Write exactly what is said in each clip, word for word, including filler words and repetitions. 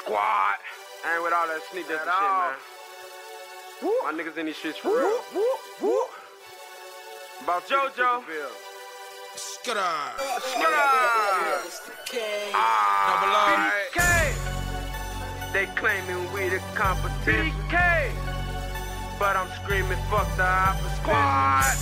Squad. I ain't with all that sneak this shit, man. Woo. My niggas in these shits for real. Woo. Woo. About JoJo. Skudder. Skudder. Ah, B K. They claiming we the competition. B K. But I'm screaming, fuck the opposite. Squad.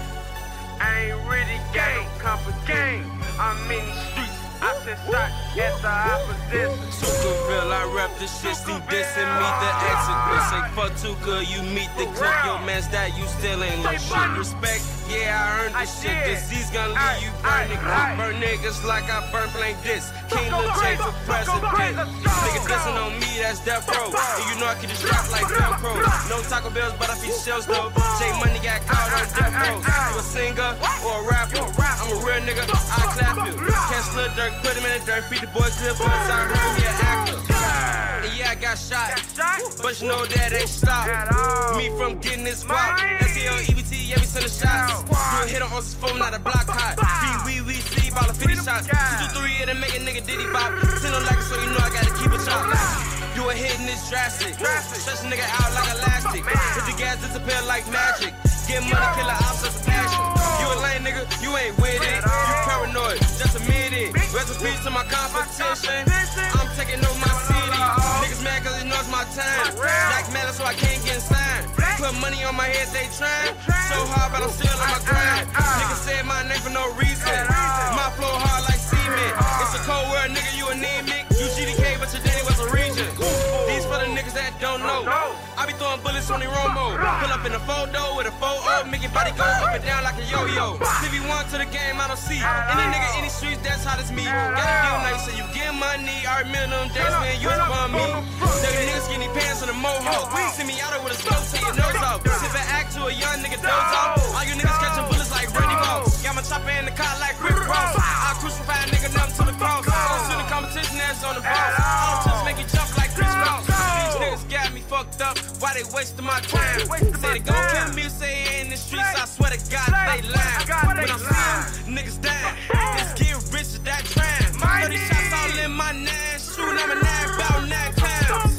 I ain't really gang, competition. I'm in these streets. I send shots at the opposition. Tuckerville, I rep the shit, Steve dissing me, the exit. Say fuck Tuka, you meet the clip, your man's that you still ain't no shit. Respect, yeah, I earned this shit. Disease gonna leave you burning. Burn niggas like I burn plain disc. King Lil J for president. Nigga dissing on me, that's death row. And you know I keep the strap like Velcro. No Taco Bells, but I feed shells though. J Money got caught on death row. You a singer or a rapper? I'm a real nigga, I clap you. Can't slit dirt, put him in the dirt, feed the boys clip, but I heard me an actor. And yeah, I got shot, but you know that ain't stop me from getting this guap. S E L, E B T, yeah, we sending shots. You a hitter on some phone, not a block hot. We, we, we, see, ball of fifty shots. Two, two, three, yeah, to make a nigga diddy bop. Send no like it, so you know I gotta keep it chop. You a hit and it's drastic. Stretch a nigga out like elastic. Hit the gas, disappear like magic. Get money, kill a ops, that's a passion. You a lame nigga, you ain't with it. You paranoid, just admit it. Rest in peace to my competition. I'm taking over my city. Niggas mad cause they know it's my time. Black metal so I can't get signed. Put money on my head, they trying. So hard, but I'm still on my grind. Niggas said my name for no reason. My flow hard like cement. It's a cold world, nigga, you anemic. You G D K, but your daddy was a region. These for the niggas that don't know. I be throwing bullets on the Romo. Pull up in a photo with a photo, make your body go up and down like a yo-yo. T V one to the game, I don't see any nigga in these streets that's hot as me. Gotta deal nice, so you get money. I remember them days when you was bum me. Dirty niggas skinny pants on the mohawk. See me out with a scope, take your nose off. Sip an act to a young nigga doze off. All you niggas catching bullets like Randy Moss. Got my chopper in the car like Rick Ross. I crucify a nigga numb to the cross. I don't see the competition that's on the boss. I don't just make you jump like Chris Cross. These niggas got me fucked up. Why they wasting my time? Say they gon' kill me, say in the streets. I swear to God they lying. When I'm seeing niggas dying, let's get rich to that trend. thirty shots all in my nine, shooting I'm a nine about nine times.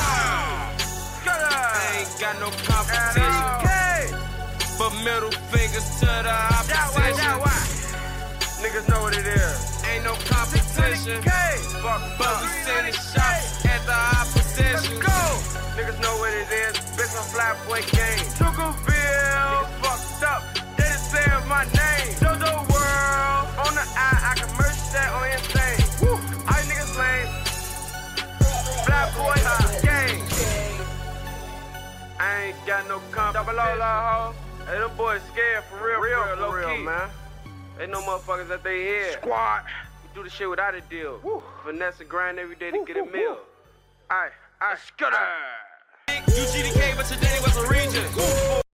I ain't got no competition, but middle fingers to the opposition. Niggas know what it is. Ain't no competition, but we sending shots at the opposition. Niggas know what it is. Bitch on Flatboy game. Tuckerville. Niggas fucked up. They just saying my name. JoJo World. On the eye, I can merch that on Insane. Woo. All you niggas lame. Flatboy game. I ain't got no comp. Double O la ho. Hey, them boys scared for real, real, for real, low real, key. Man. They know motherfuckers that they here. Squad. We do the shit without a deal. Woo. Finesse and grind every day to woo, get a woo, meal. Alright, alright, Skudder. You G D K, but your daddy was a region.